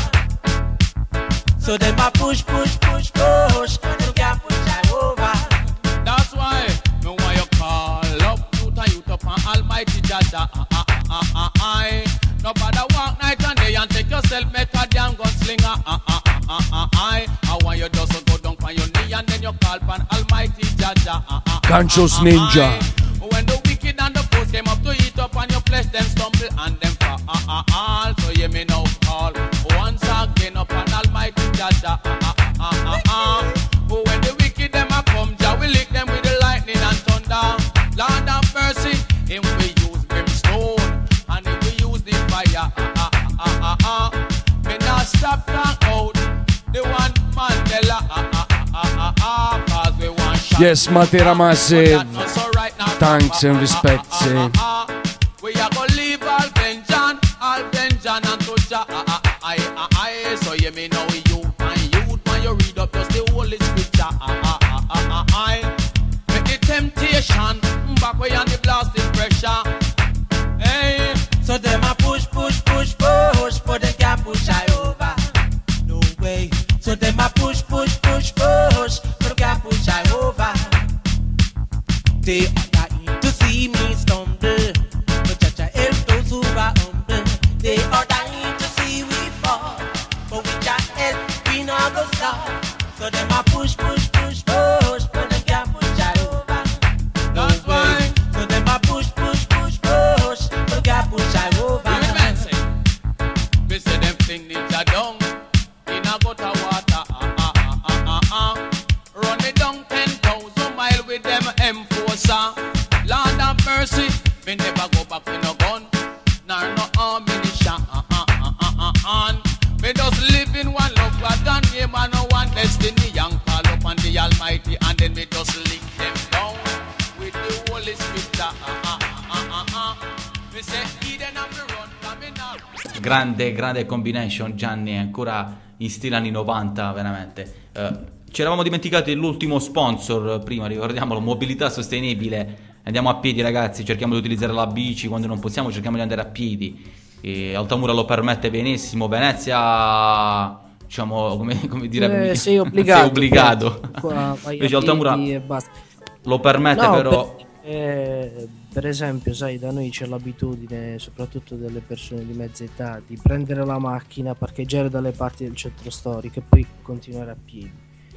So them a push, push, push, push, but them can't push all over. That's why me want you call up to the youth up and Almighty Jaja. Ah, ah, ah, ah, ah. No bother walk night and day and take yourself make a damn gunslinger. Ah, ah, ah, ah, ah, ah. I want you just to go down on your knee and then you call upon Almighty Jaja. Ah, ah, Ganchos ah, ah, Ninja. ah. When the wicked and the foes came up to eat up on your flesh, them stumble and them fall. Ah, ah, ah. So hear me now call once again upon Almighty Jaja. Ah, ah, ah, ah, ah. Oh, when the wicked them a come, Jah will lick them with the lightning and thunder. Lord have mercy, him we use brimstone and him we use the fire. Ah, ah, ah, ah, ah. Me not stop talk out the one Mandela. Ah, ah, ah, ah, ah, cause we want shot. Yes, Matera Massive. But that not so right now. Thanks and Ah, ah, respects, ah, ah, eh. ah, ah. We are gonna leave all vengeance, all vengeance and to Jah. Ah, ah, ah, ah, ah. So hear me now, you and you, when you read up just the Holy Scripture. Ah, ah, ah, ah, ah, ah. Make the temptation back way on the blasting pressure. Hey, So them a push, push, push, push, but them can't push all over. No way. So them a push, push, push, push, but them can't push all over. They are dying to see me stumble, but Jaja help those who are humble. They are dying to see we fall, but we can't help, we not go stop. So them a push, push, push, push, but them can't push all over. that's why. So them a push, push, push, push, but them can't push all over. Hear the man say, we say them thing needs a dung in a gutter water. Ah, ah, ah, ah, ah, ah. Run me down ten thousand mile with them enforcer. Lord have mercy, me never go back with no gun, nor no ammunition. Ah, ah, ah, ah, ah, ah. Me just live in one love, God and name and no one destiny. And call up on the Almighty, and then me just link them down with the Holy Spirit. Ah, ah, ah, ah, ah, ah. Me say, Eden and me run, coming out. Grande, grande combination, Gianni, ancora in stile anni novanta, veramente. Eh, ci eravamo dimenticati l'ultimo sponsor prima, ricordiamolo, mobilità sostenibile. Andiamo a piedi, ragazzi, cerchiamo di utilizzare la bici, quando non possiamo cerchiamo di andare a piedi. E Altamura lo permette benissimo, Venezia, diciamo, come, come dire, Eh, sei obbligato. sei obbligato. Qua vai a Invece Altamura piedi e basta. lo permette, No, però... per, eh, per esempio, sai, da noi c'è l'abitudine, soprattutto delle persone di mezza età, di prendere la macchina, parcheggiare dalle parti del centro storico e poi continuare a piedi.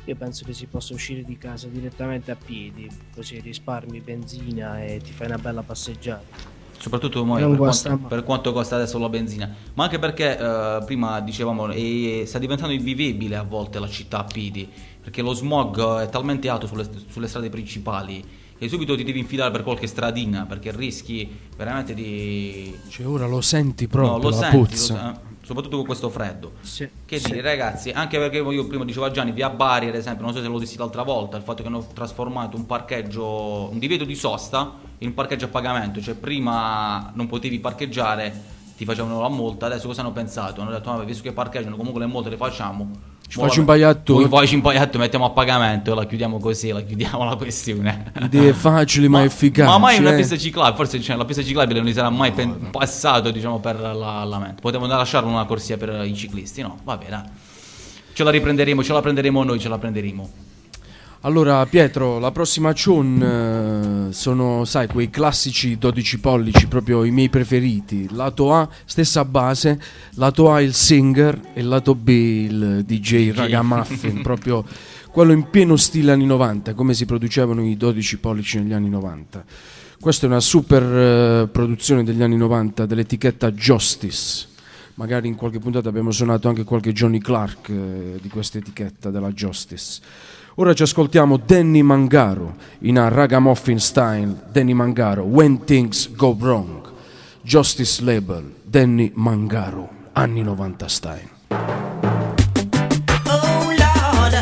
io penso che si possa uscire di casa direttamente a piedi, così risparmi benzina e ti fai una bella passeggiata. Soprattutto mo, Non per, guasta quanto, mai. per quanto costa adesso la benzina, ma anche perché eh, prima dicevamo eh, sta diventando invivibile a volte la città a piedi, perché lo smog è talmente alto sulle, sulle strade principali che subito ti devi infilare per qualche stradina, perché rischi veramente di... Cioè ora lo senti proprio, No, lo la senti, lo puzza. sen- soprattutto con questo freddo. Sì, Che sì. dire ragazzi, anche perché io prima dicevo a Gianni, via Bari ad esempio, non so se lo dissi l'altra volta, il fatto che hanno trasformato un parcheggio, un divieto di sosta in un parcheggio a pagamento, cioè prima non potevi parcheggiare, ti facevano la multa, adesso cosa hanno pensato? Hanno detto, vabbè, visto che parcheggiano comunque le multe le facciamo, Ci faccio un pagliatto. Poi facci un pagliatto, mettiamo a pagamento, la chiudiamo così, la chiudiamo la questione. Idee facili ma, efficaci. Ma mai una eh. pista ciclabile, forse cioè, la pista ciclabile non gli sarà mai pen- passato, diciamo, per la, la mente. Potevamo lasciare una corsia per i ciclisti, no? Vabbè, dai. Ce la riprenderemo, ce la prenderemo noi, ce la prenderemo. Allora Pietro, la prossima tune eh, sono, sai, quei classici dodici pollici, proprio i miei preferiti. Lato A, stessa base, lato A il singer e lato B il D J Ragamuffin, proprio quello in pieno stile anni novanta, come si producevano i dodici pollici negli anni novanta. Questa è una super eh, produzione degli anni novanta dell'etichetta Justice. Magari in qualche puntata abbiamo suonato anche qualche Johnny Clark eh, di questa etichetta della Justice. Ora ci ascoltiamo Danny Mangaro in a Ragamuffin style. Danny Mangaro, When Things Go Wrong. Justice Label, Danny Mangaro, anni novanta style. Oh Lord,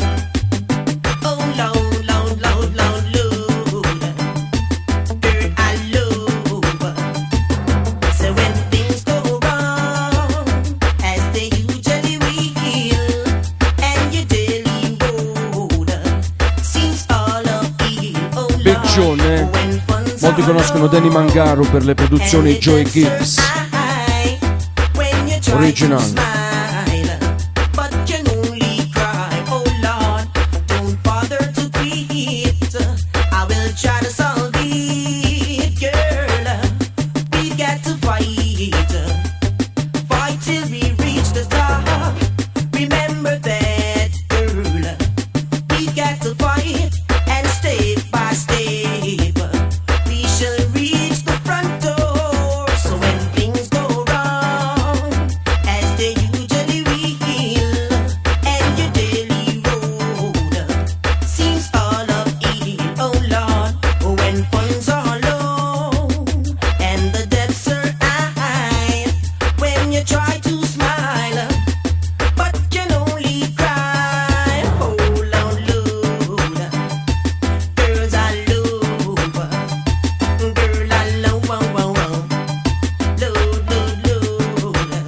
oh Lord, Lord, Lord, Lord, Lord, girl I love. So when things go wrong, as they usually will, and your daily road seems all uphill. Oh Big Lord, John, eh? when funds Molti are conoscono low, Danny Mangaro per le produzioni and Joey it Gibbs. high, when you try Original. to smile, but can only cry. Oh Lord, don't bother to quit. I will try to solve it, girl. We got to fight, fight till we reach the top. Remember that, girl. We got to fight, and step by step, we shall reach the front door. So when things go wrong, as they usually will, and your daily road seems all uphill, oh Lord, when funds are low and the debts are high, when you try to smile but can only cry, oh Lord, Lord, girls I love, girl I love, oh, oh, oh. Lord, Lord, Lord,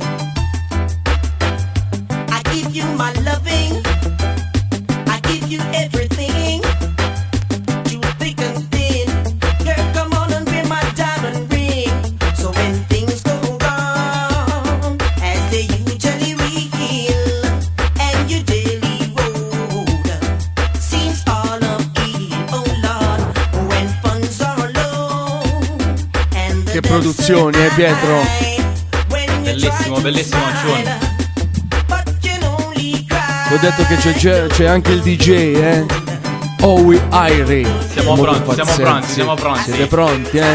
I give you my loving, I give you everything, you thick and thin, girl come on and wear my diamond ring. So when things go wrong, as they usually will, and your daily road seems all uphill, oh Lord, when funds are low and the Che debts produzioni, are eh, Pietro? high, when you Bellissimo, try to bellissimo, smile, Ancione. but can only cry. Ti ho detto che c'è, c'è, c'è anche il D J, eh? Owie Irie. Siamo Molto pronti, siamo pazzeschi. pronti, siamo pronti. Siete pronti, eh?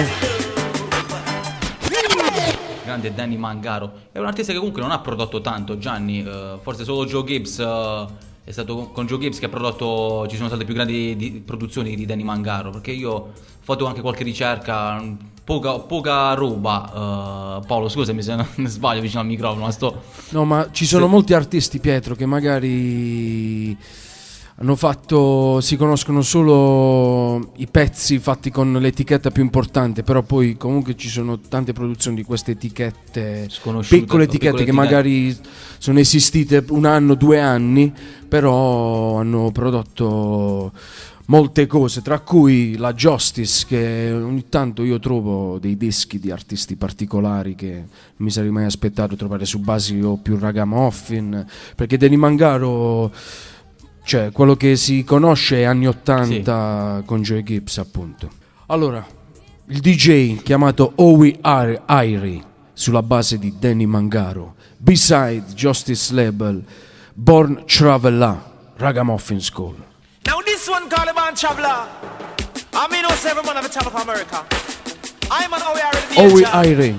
Grande Danny Mangaro. È un artista che comunque non ha prodotto tanto, Gianni. eh, forse solo Joe Gibbs. eh, è stato con- con Joe Gibbs che ha prodotto. Ci sono state più grandi di- produzioni di Danny Mangaro. Perché io ho fatto anche qualche ricerca. Poca, poca roba. eh, Paolo, scusami se non sbaglio vicino al microfono. Ma sto. No, ma ci sono Se- molti artisti, Pietro, che magari hanno fatto, si conoscono solo i pezzi fatti con l'etichetta più importante, però poi comunque ci sono tante produzioni di queste etichette, Sconosciute, piccole etichette piccole che etichette. magari sono esistite un anno, due anni, però hanno prodotto molte cose, tra cui la Justice, che ogni tanto io trovo dei dischi di artisti particolari che non mi sarei mai aspettato trovare su basi o più Ragamuffin, perché Danny Mangaro, cioè quello che si conosce è anni ottanta con Joey Gibbs, appunto. Allora, il D J chiamato Owie Irie sulla base di Danny Mangaro, B-side Justice Label, Born Traveler, Ragamuffin School. Now this one called the band Traveler. I mean, also every man have a travel from America. I'm an O E R in the Owe Irene.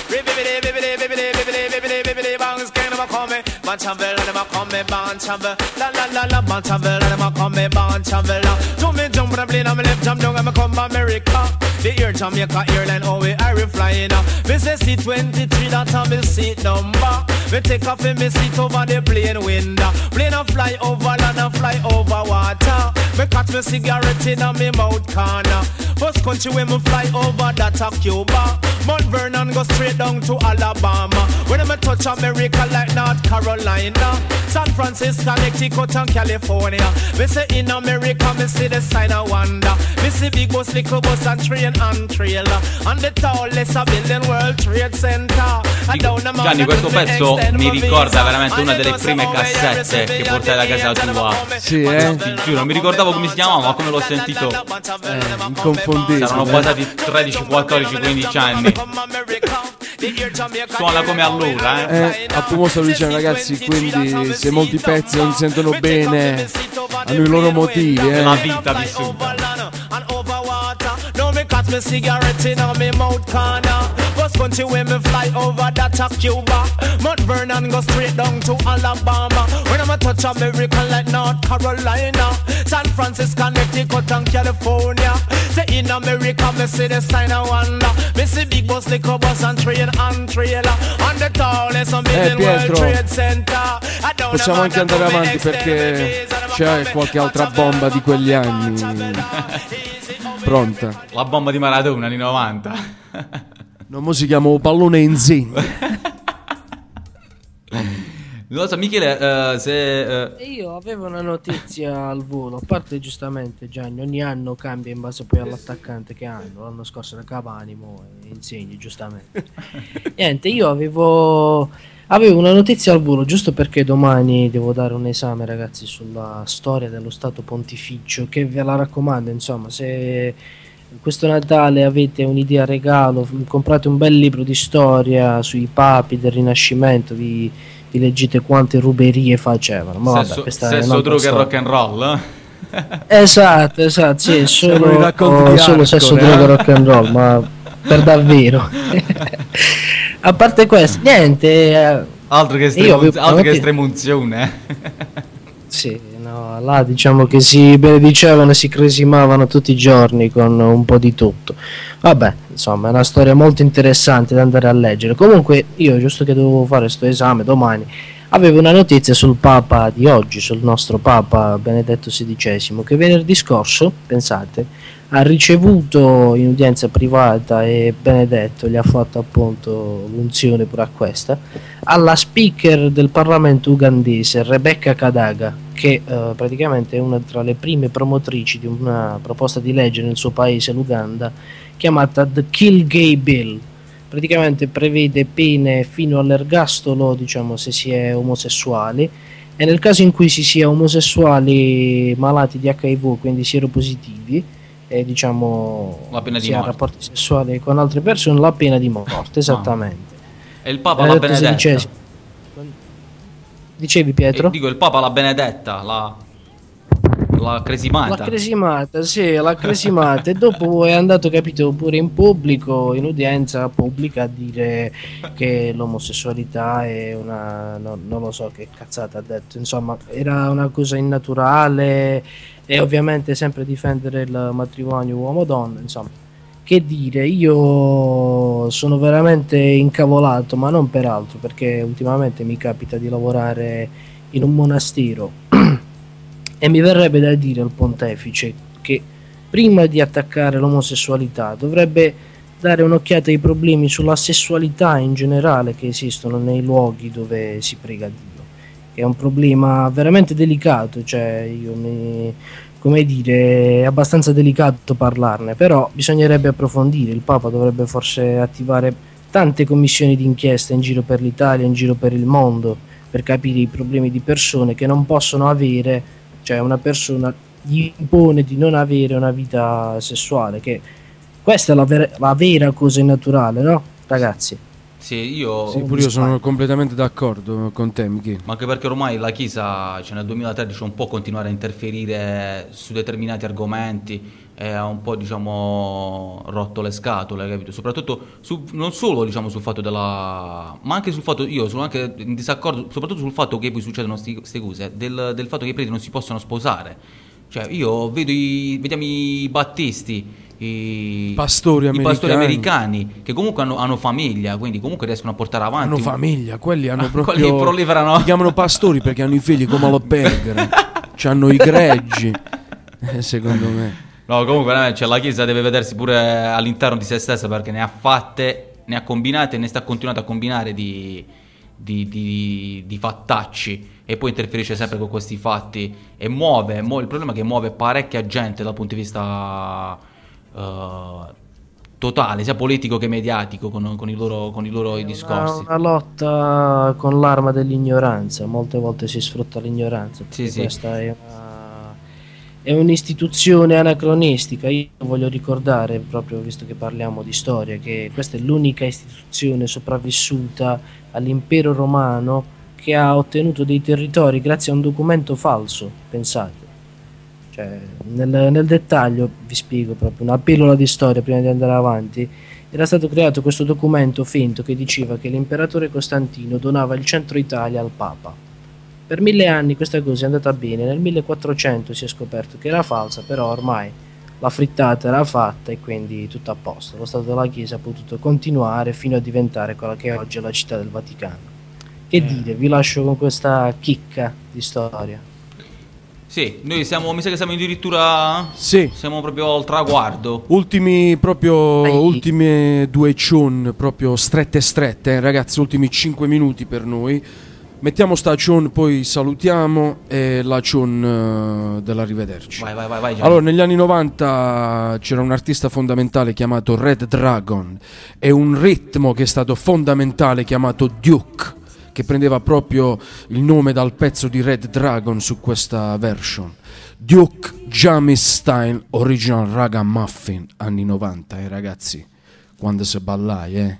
Bangs kind of a come, man travel and them a come, band travel. La la la la, man travel and them a come, band travel. To me jump on a plane and me left jump down and me come to America. The air Jamaica airline, oh we are flying. Me say C twenty-three, that a me seat number. Me take off in me seat over the plane window. Plane a fly over land and fly over water. Me catch me cigarette in a me mouth corner. First country when me fly over that a Cuba. Mount Vernon go straight down to Alabama. When I touch America like North Carolina, San Francisco, Connecticut and California. Me say in America, me see the sign of wonder. Me see big bus, little bus and train and trailer. And the tallest a building World Trade Center. Gianni, questo pezzo mi ricorda veramente una delle prime cassette che portai da casa tua. Sì, eh? Ti giuro, non mi ricordavo come si chiamava, ma come l'ho sentito. Eh, inconfondibile. Saranno passati tredici, quattordici, quindici anni. Suona come allora, eh? Eh, a proposito lo dicevano ragazzi, quindi se molti pezzi non sentono bene hanno i loro motivi, eh. La vita vissuta. No, me catch me cigarette in a me mouth corner. First country when me fly over that a Cuba. Mount Vernon go straight down to Alabama. When I'm a touch America like North Carolina, San Francisco, Connecticut and California. Say in America me see the sign of wonder. Me see big bus, little bus and train and trailer. And the tallest and Eh building World Pietro, Trade Center. possiamo anche andare avanti perché c'è qualche altra bomba di quegli anni pronta. La bomba di Maradona anni novanta. Non mo si chiama pallone Insigne. Non lo so, Michele, eh, se... eh, E io avevo una notizia al volo, a parte giustamente Gianni, ogni anno cambia in base poi all'attaccante che hanno, l'anno scorso era Cavani, mo Insigne giustamente. Niente, io avevo, avevo una notizia al volo, giusto perché domani devo dare un esame ragazzi sulla storia dello Stato Pontificio, che ve la raccomando, insomma, se questo Natale avete un'idea regalo, comprate un bel libro di storia sui papi del Rinascimento, vi... vi leggete quante ruberie facevano. Ma vabbè, sesso, questa sesso è droga e storia. rock and roll. Esatto, esatto, sì, è Siamo solo, i racconti di solo sesso, hardcore, droga, eh? rock and roll, ma per davvero. A parte questo, niente. eh, Altro che, Io estremu- avevo- altro che avevo- estremunzione. Sì, no, là diciamo che si benedicevano e si cresimavano tutti i giorni con un po' di tutto. Vabbè, insomma, è una storia molto interessante da andare a leggere. Comunque, io, giusto che dovevo fare questo esame domani, avevo una notizia sul Papa di oggi, sul nostro Papa Benedetto sedicesimo, che venerdì scorso, pensate, ha ricevuto in udienza privata e Benedetto gli ha fatto appunto l'unzione pure a questa, alla speaker del Parlamento ugandese Rebecca Kadaga, che eh, praticamente è una tra le prime promotrici di una proposta di legge nel suo paese, l'Uganda, chiamata The Kill Gay Bill. Praticamente prevede pene fino all'ergastolo, diciamo, se si è omosessuali, e nel caso in cui si sia omosessuali malati di acca i vu, quindi sieropositivi, e diciamo La pena di si ha morte. rapporti sessuali con altre persone, la pena di morte, esattamente. E il Papa la Benedetto benedetta. sedicesimo. Dicevi Pietro? E dico, il Papa la benedetta, la, la cresimata. La cresimata, sì, la cresimata. E dopo è andato, capito, pure in pubblico, in udienza pubblica, a dire che l'omosessualità è una... no- non lo so che cazzata ha detto, insomma, era una cosa innaturale, e ovviamente sempre difendere il matrimonio uomo-donna, insomma. Che dire, io sono veramente incavolato, ma non per altro, perché ultimamente mi capita di lavorare in un monastero e mi verrebbe da dire al pontefice che prima di attaccare l'omosessualità dovrebbe dare un'occhiata ai problemi sulla sessualità in generale che esistono nei luoghi dove si prega Dio, che è un problema veramente delicato, cioè io mi... come dire, è abbastanza delicato parlarne, però bisognerebbe approfondire. Il Papa dovrebbe forse attivare tante commissioni d'inchiesta in giro per l'Italia, in giro per il mondo, per capire i problemi di persone che non possono avere, cioè una persona gli impone di non avere una vita sessuale, che questa è la vera, la vera cosa innaturale, no? Ragazzi. Sì, io... Sì, pure io sono completamente d'accordo con te, Michi. Ma anche perché ormai la Chiesa, cioè nel duemilatredici, non può continuare a interferire su determinati argomenti e ha un po', diciamo, rotto le scatole, capito? Soprattutto, su, non solo, diciamo, sul fatto della... ma anche sul fatto, io sono anche in disaccordo, soprattutto sul fatto che poi succedono queste cose, del, del fatto che i preti non si possono sposare. Cioè, io vedo i, vediamo i battisti, i pastori i americani. pastori americani che comunque hanno, hanno famiglia, quindi comunque riescono a portare avanti. Hanno famiglia, quelli hanno proprio... Quelli proliferano. Si chiamano pastori perché hanno i figli come lo Berger, c'hanno i greggi, eh, secondo me. No, comunque veramente, cioè, la Chiesa deve vedersi pure all'interno di se stessa, perché ne ha fatte, ne ha combinate e ne sta continuando a combinare di, di, di, di fattacci, e poi interferisce sempre con questi fatti e muove, mu- il problema è che muove parecchia gente dal punto di vista uh, totale, sia politico che mediatico, con, con i loro, con i loro È discorsi. Una, una lotta con l'arma dell'ignoranza, molte volte si sfrutta l'ignoranza, perché Sì, sì. questa è una, è un'istituzione anacronistica. Io voglio ricordare, proprio visto che parliamo di storia, che questa è l'unica istituzione sopravvissuta all'impero romano che ha ottenuto dei territori grazie a un documento falso, pensate. Cioè, nel, nel dettaglio vi spiego proprio una pillola di storia prima di andare avanti. Era stato creato questo documento finto che diceva che l'imperatore Costantino donava il centro Italia al Papa. Per mille anni questa cosa è andata bene, nel millequattrocento si è scoperto che era falsa, però ormai la frittata era fatta e quindi tutto a posto. Lo Stato della Chiesa ha potuto continuare fino a diventare quella che è oggi la città del Vaticano. Che dire, vi lascio con questa chicca di storia. Sì, noi siamo, mi sa che siamo addirittura, Sì. siamo proprio al traguardo. Ultimi proprio Ai. ultime due cion proprio strette strette, eh, ragazzi, ultimi cinque minuti per noi. Mettiamo sta cion, poi salutiamo e la cion eh, dell'arrivederci. Vai, vai, vai, vai Gianni. Allora, negli anni novanta c'era un artista fondamentale chiamato Red Dragon e un ritmo che è stato fondamentale chiamato Duke, che prendeva proprio il nome dal pezzo di Red Dragon su questa version. Duke Jamie Style Original Ragamuffin, anni novanta, eh ragazzi, quando si ballai, eh.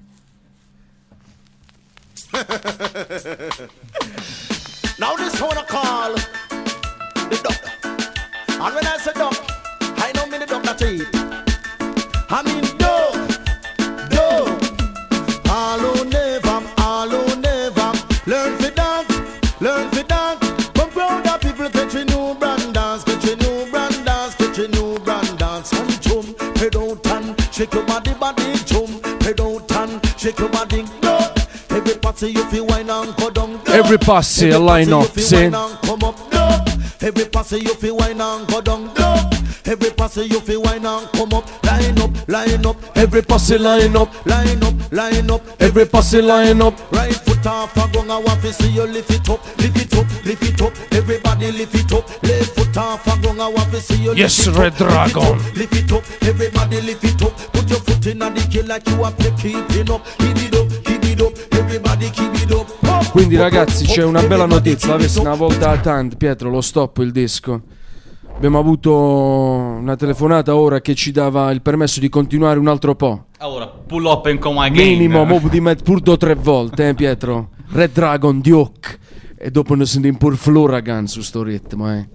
Now this one I call the doctor. And when I say doctor, I know me the doctor teeth. I mean dog, dog. Allo never, allo never. Learn to dance, learn to dance. Come proud of people catch a new brand dance, catch a new brand dance, catch a new brand dance. And jump, head out and shake your body, body, jump, head out and shake your body, go. Every party you feel wine and go down. Every passe a line up, sì. Come up, no. Every passe you feel wine and go down, no. Every passe you feel wine and come up, line up, line up. Every passe line up, line up, line up. every passe line up. Right foot off and go and want to see you lift it up, lift it up, lift it up. Everybody lift it up. Left foot off and go and want to see you Yes, lift it Red up, lift it Dragon. up, lift it up. Everybody lift it up. Put your foot in the kill like you are keeping up. Keep it up, keep it up. Everybody keep it up. Up, Quindi up, ragazzi up, c'è up. una bella Everybody notizia, keep l'avessi it una up. volta a tanto, Pietro, lo stop il disco. Abbiamo avuto una telefonata ora che ci dava il permesso di continuare un altro po'. Allora, pull up and come again. Minimo, mo di met pur due o tre volte, eh Pietro. Red Dragon, Duke. E dopo ne sentiamo pur Floragan su sto ritmo, eh.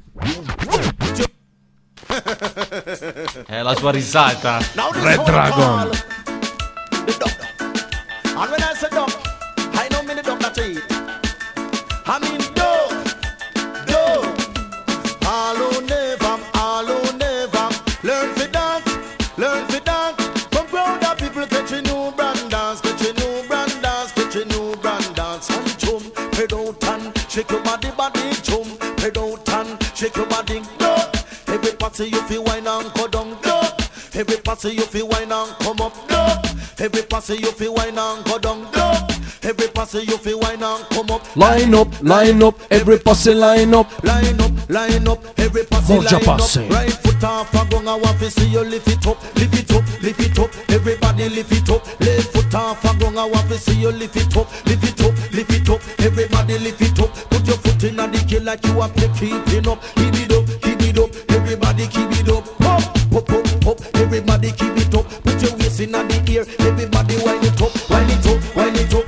È la sua risata. Now this Red one Dragon. call the doctor. And when I say doctor, I know me the doctor teeth. I mean dog, dog. Allo never, allo never. Learn to dance, learn to dance. Come proud of people catch a new brand dance, catch a new brand dance, catch a new brand dance. And jump, head out and shake your body, body, jump, head out and shake your body, go. Every party you feel wine and go down, go. Every party you feel wine and come up, go. Every party you feel wine and go down, go. Every party you feel wine and come up. Line up, line up, every passe line up. Line up, line up, every pass Borgia line passe. up. Right foot off and go and want to see you lift it up, lift it up, lift it up. Everybody lift it up. Left foot off and go and want to see you lift it up, lift it up, lift it up. Everybody lift it up. Put your foot in the kill like you are keeping up. Keep it up, keep it up. Everybody keep it up. Up, up, up, up. Everybody keep it up. Put your waist in the air. Everybody wind it up, wind it up, wind it up.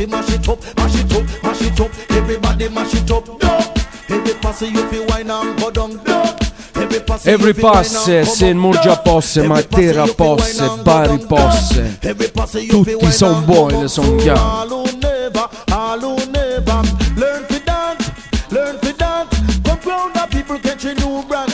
fi mash it up, mash it up, mash it up. Everybody mash it up, dub. Every pass you fi wine and go down, dub. Every passe, se non già posse, ma terra posse, bari posse. Tutti son buoni, son chiari. All who never, all who never learn to dance, learn to dance. Come round the people catch a new brand.